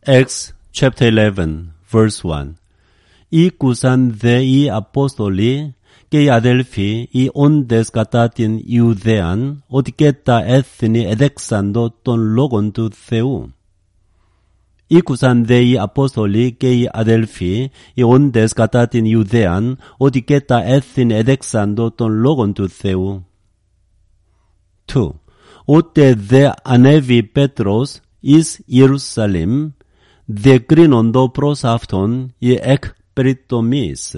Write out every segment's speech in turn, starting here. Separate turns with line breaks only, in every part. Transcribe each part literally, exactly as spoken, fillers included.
Acts chapter eleven, verse one. 이 구산 이 아포스톨이 και αδελφοί οι όντες κατά την Ιουδαίαν ότι και τα έθνη εδέξαντο των λόγων του Θεού. Ήκουσαν δε οι Απόστολοι και οι αδελφοί οι όντες κατά την Ιουδαίαν ότι και τα έθνη εδέξαντο των λόγων του Θεού. two. Ούτε δε ανέβη Πέτρος εις Ιερουσαλήμ, δε κρίνοντο προς αυτόν οι εκ περιτομής.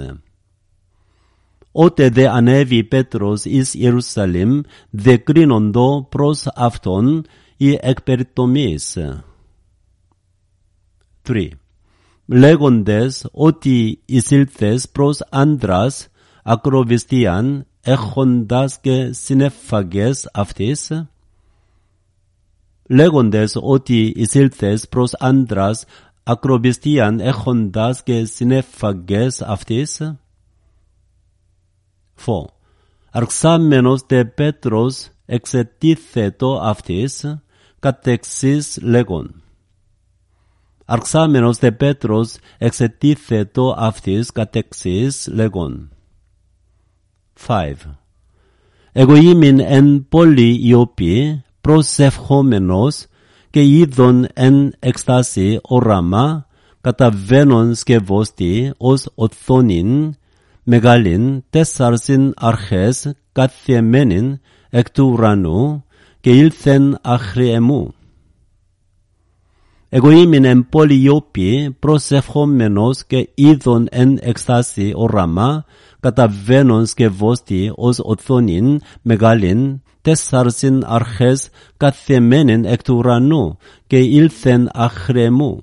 Ότε δε ανέβη Πέτρος εις Ιερουσαλήμ, δε κρίνοντο προς αυτόν οι εκ περιτομής. three. Λέγοντες ότι εισήλθες προς άντρας ακροβιστίαν έχοντας και συνέφαγες αυτής. Λέγοντες ότι εισήλθες προς άντρας ακροβιστίαν έχοντας και συνέφαγες αυτής. four. Αρξάμενος δε Πέτρος εξετίθετο αυτής, κατεξής λέγον. Αρξάμενος δε Πέτρος εξετίθετο αυτής, κατεξής λέγον. five. Εγώ ήμην εν πόλη Ιωπή, προσευχόμενος και είδον εν εκστάση οράμα, καταβαίνον σκευώστη ως οθόνην, μεγαλήν τέσσαρσιν αρχές καθιεμένην εκ του ουρανού και ήλθεν άχρη εμού. Εγώ ήμην εν πόλη Ιωπή προσευχόμενος και είδον εν εκστάση οράμα, καταβαίνον σκευώστη ως οθόνην μεγαλήν τέσσαρσιν αρχές καθιεμένην εκ του ουρανού και ήλθεν άχρη εμού.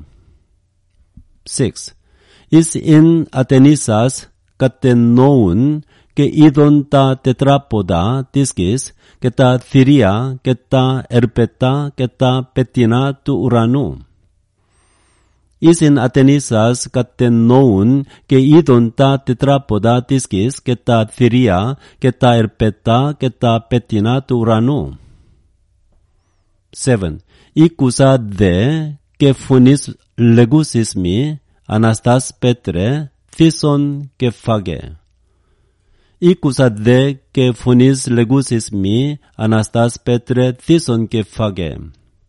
six. Εις ειν Ατενίσας κατεννοούν και είδον τα τετράποδα της γης και τα θηρία και τα ερπετά και τα πετεινά του ουρανού. Εις ειν Ατενίσας κατεννοούν και είδον τα τετράποδα της γης και τα θηρία και τα ερπετά και τα πετεινά του ουρανού. seven. Ήκουσα δε και φωνής λεγούσις μη, Αναστάς Πέτρε, θύσον και φάγε. Ήκουσα δε και φωνής λεγούσις μη, Αναστάς Πέτρε, θύσον και φάγε.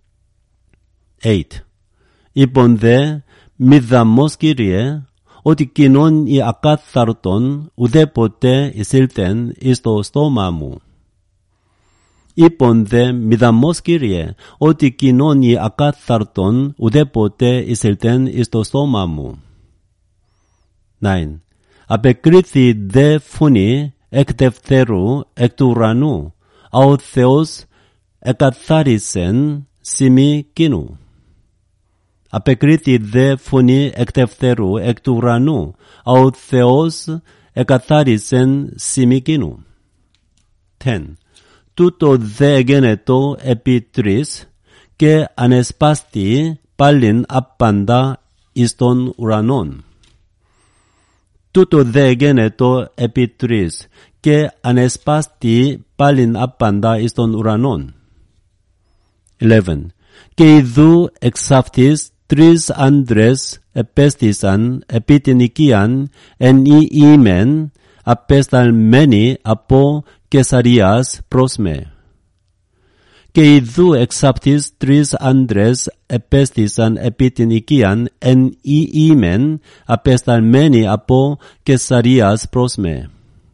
eight. Είπον δε, μη δαμός Κύριε, ότι κοινών οι ακάθαρτον ουδέποτε εισήλθεν εις το στόμα μου. Είπον δε, μη δαμός Κύριε, ότι κοινών οι ακάθαρτον ουδέποτε εισήλθεν εις το στόμα μου. nine. Απεκρίθη δε φωνή εκ δευτέρου εκ του ουρανού, α ο Θεός εκαθάρισεν σημεί κοινού. Απεκρίθη δε φωνή εκ δευτέρου εκ του ουρανού, α ο Θεός εκαθάρισεν σημεί κοινού. ten. Τούτο δε εγένετο επί τρεις και ανεσπάστη πάλιν απάντα εις των ουρανών. Τούτο δε εγένετο επί τρεις και ανεσπάστη πάλιν απάντα εις των ουρανών. eleven. Και ιδού εξ αυτής τρεις άντρες επέστησαν επί την οικίαν εν η ήμεν απεσταλμένοι από Κεσαρίας προς με. Και ιδού εξ αυτής τρεις άντρες επέστησαν επί την οικίαν εν η ήμεν απεσταλμένοι από Κεσαρίας προς με.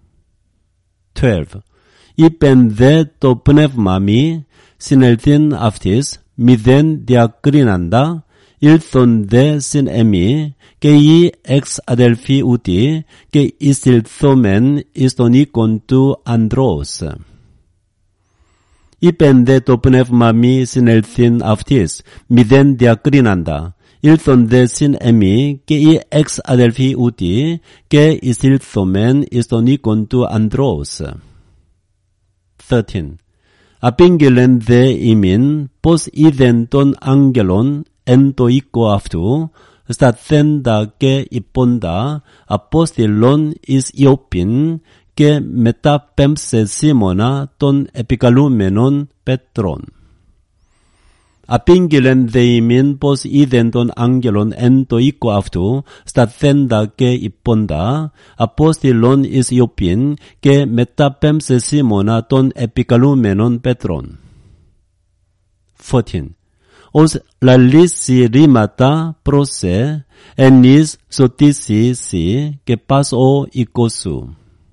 twelve. Είπεν δε το πνεύμα μη συνελθήν αυτής, μηδέν διακρίναντα, ήλθον δε συν εμεί, και οι εξ αδελφοί ούτι, και εισήλθομεν εις τον οίκον του ανδρός. Είπεν δε το πνεύμα μη συνελθήν αυτής, μηδέν διακρίναντα, ήλθον δε συν εμεί, και οι εξ αδελφοί ούτι, και εισήλθομεν εις τον οίκον του ανδρός. thirteen. Απήγγελεν δε ημίν, πως είδεν τον άγγελον εν το οίκο αυτού, σταθέντα και υπόντα, απόστηλον εις Ιωπήν, και μεταπέμψε Σίμωνα των επικαλούμενων Πέτρων. Apingelen deimin pos idendon angelon en to iko aftu, statenda ke iponda, apostilon is iopin, ke metapem se simona ton epikalumenon petron. fourteen. Os lalisi rimata prose, enis sotisi si, ke pas o ikosu.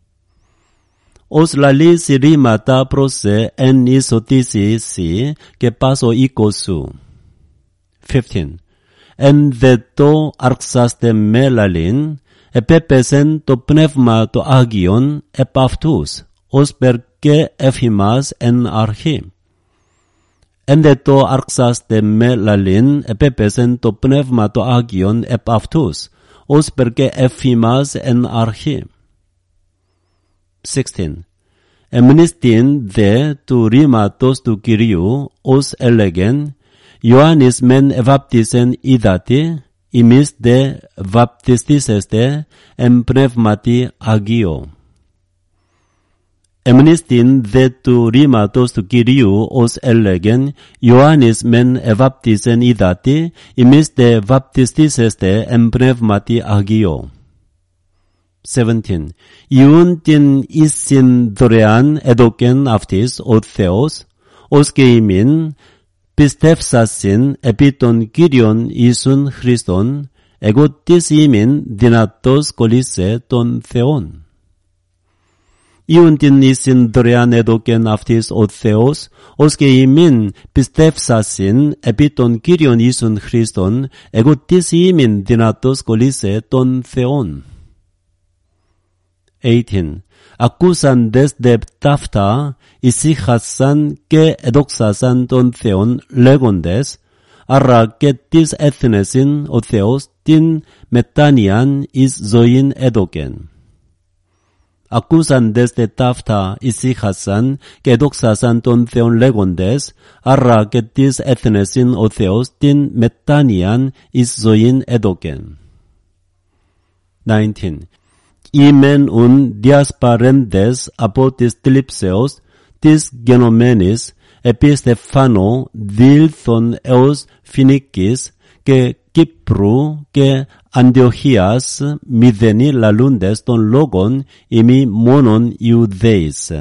Os lalisi rimata prose, enis sotisi si, ke pas o ikosu. fifteen. En deto arxas de melalin, epepesen to pneuma to agion epaftus, os perke efimas en archi. En deto arxas de melalin, epepesen to pneuma to agion epaftus, os perke efimas en archi. sixteen. Emnistin de tu rimatos tu Kyriou, os elegen, Ioannis men evaptisen idati, imis de vaptistiseste en pneumati agio. Emnistin de tu rimatos tu Kyriou, os elegen, Ioannis men evaptisen idati, imis de vaptistiseste en pneumati agio. seventeen. Iun tin isin dorean edoken aftis o theos, os geimin, pistefsasin epiton Kyrion isun Christon, egotis imin dinatos kolise ton theon. Iun tin isin dorean edoken aftis o theos, os geimin, pistefsasin epiton Kyrion isun Christon, egotis imin dinatos kolise ton theon. eighteen. Acusan desde tafta isihasan que edoxasan ton theon legondes, arra que tis ethnesin o theos tin metanian is zoin edoken. Acusan desde tafta isihasan que edoxasan ton theon legondes, arra que tis ethnesin o theos tin metanian is zoin edoken. nineteen. Imen un diasparentes apotis tilipseos, tis genomenis, epistefano dilthon eos finicis, que Kipru, que Antiochias, mideni lalundes ton logon, imi monon iudeis.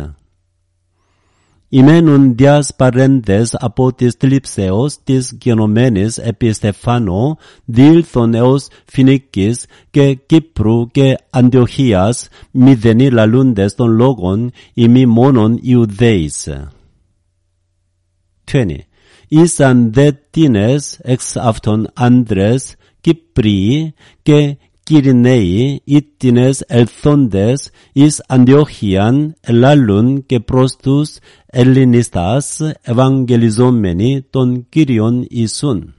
Imen un diasparentes apotis tilipseos, tis genomenis epistefano, dilthon eos finicis, que Kipru, que Antiochias, mideni lalundes ton logon, imi monon iudeis. twenty. Isan de tines ex afton Andres, Kiprii, que Kirinei itines elthondes is Antiochian elalun que prostus Hellenistas evangelizomeni ton Kyrion isun.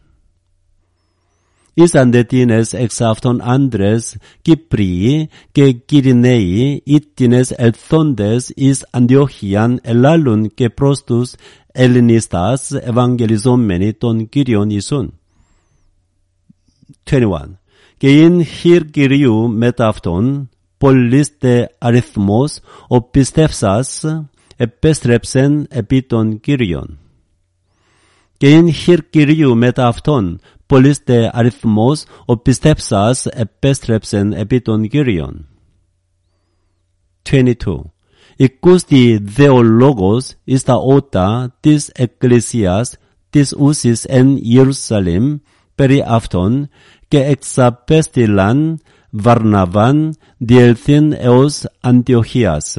Is andetines ex afton Andres Kiprii que Kirinei itines elthondes is Antiochian elalun que prostus Hellenistas evangelizomeni ton Kyrion isun. twenty-one. Gein hir Kyriou metafton, polliste arithmos, opistefsas, epestrepsen epiton Kyrion. Gein hir Kyriou metafton, polliste arithmos, opistefsas, epestrepsen epiton Kyrion. twenty-two. Icusti theologos ista ota tis ecclesias, tis usis en Jerusalem, peri afton, que exapestilan Varnavan dielthin eos Antiochias.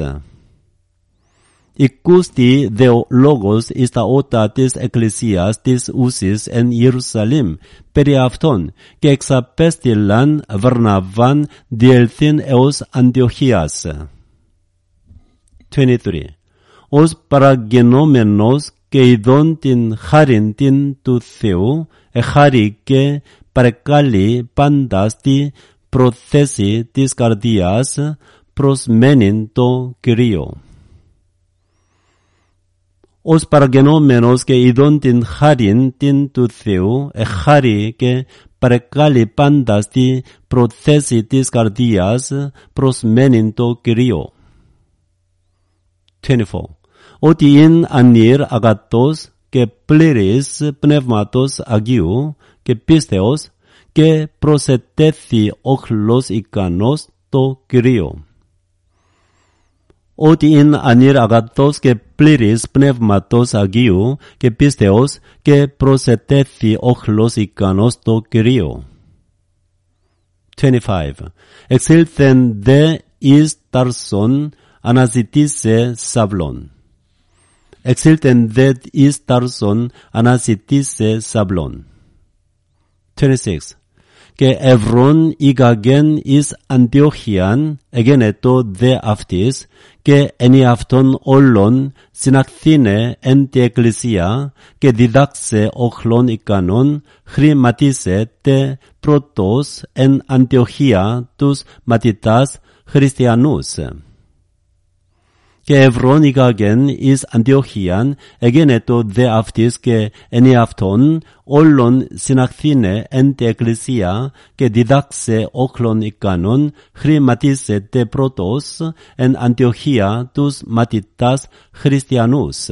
Icusti deo logos ista ota tis ecclesias tis usis en Jerusalem, peri afton, que exapestilan Varnavan dielthin eos Antiochias. twenty-three. Os paragenomenos que idon tin harin tin tu theu, e hari que parekali pandas ti prothesi tis cardias prosmenin to Kyrio. Os paragenomenos que idon tin harin tin tu theu, e hari que parekali pandas ti prothesi tis cardias prosmenin to Kyrio. twenty-four. Oti in anir agatos και πλήρης πνεύματος Αγίου και πίστεως και προσετέθη όχλος ικανός το Κυρίο. Ότι είναι ανήρ αγαθός και πλήρης πνεύματος Αγίου και πίστεως και προσετέθη όχλος ικανός το Κυρίο. είκοσι πέντε. Εξήλθεν δε εις Ταρσον αναζητήσε Σαυλών. Εξήλθεν δε εις Ταρσον αναζητήσε Σαυλών. είκοσι έξι. Και ευρών ήγαγεν εις Αντιοχίαν εγένετο δε αυτής και ενι αυτών όλων συναχθήνε εν τη εκκλησία και διδάξε όχλων ικανών χρηματίσε τε πρώτος εν Αντιοχία τους μαθητάς χριστιανούς. Και ευρών ήγαγεν εις Αντιοχίαν εγένετο δε αυτής και ενι αυτών όλων συναχθήνε εν τη εκκλησία και διδάξε όχλων ικανών χρηματίσε τε πρώτος εν Αντιοχία τους μαθητάς χριστιανούς.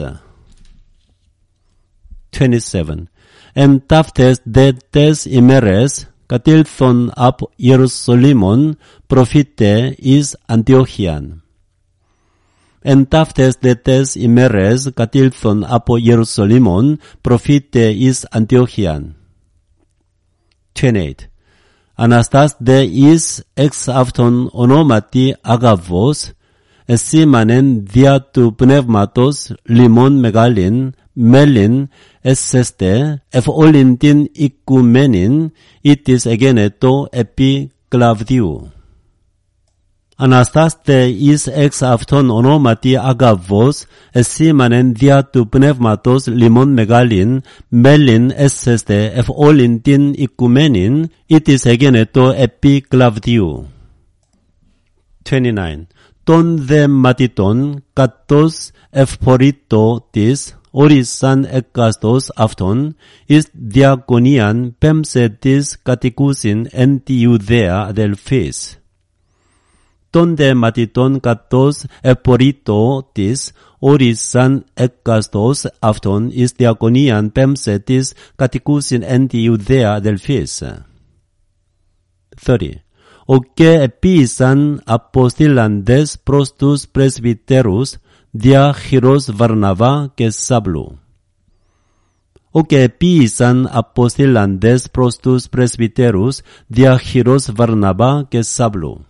είκοσι επτά. Εν ταύτες δε τες ημέρες κατήλθον απ' Ιερουσαλήμων προφήτε εις Αντιοχίαν. Εν ταύτες δε τες ημέρες κατήλθον από Ιερουσαλήμων προφήτε εις Αντιοχίαν. είκοσι οκτώ. Αναστάς δε εις εξ αυτών ονόματι Αγαβός, εσήμανεν δια του πνεύματος λιμών μεγάλην, μέλην εσέστε, εφ' όλην την οικουμένην, ήτις εγένετο επί Κλαβδίου. Αναστάστε εις εξ αυτών ονόματι Αγαβός, εσήμανεν δια του πνεύματος λιμών μεγάλην, μέλην έσεστε εφ' όλην την οικουμένην, ήτις εγένετο επί Κλαβδίου. είκοσι εννέα. Τον δε μαθητών κατός ευπορήτω της, όρισαν εκάστος αυτών, εις διακονίαν πέμψε της κατοικούσιν εν τη Ιουδαία αδελφής. Τον δε μαθητών κατός ευπορήτω της, όρισαν εκάστος αυτών, εις διακονίαν πέμψε της κατοικούσιν εν τη Ιουδαία αδελφής. τριάντα. Ο και επίησαν αποστήλαντες προς τους πρεσβυτέρους δια χειρός Βαρναβά και Σαύλου. Ο και επίησαν αποστήλαντες προς τους πρεσβυτέρους δια χειρός Βαρναβά και Σαύλου.